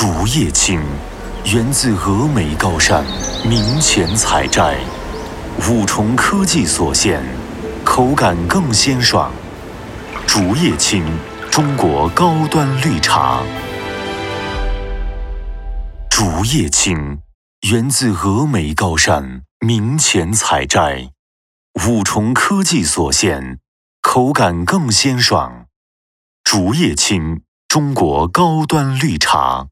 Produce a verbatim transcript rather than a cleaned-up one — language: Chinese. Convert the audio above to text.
竹叶青，源自峨眉高山，明前采摘，五重科技所现，口感更鲜爽。竹叶青，中国高端绿茶。竹叶青，源自峨眉高山，明前采摘，五重科技所现，口感更鲜爽。竹叶青，中国高端绿茶。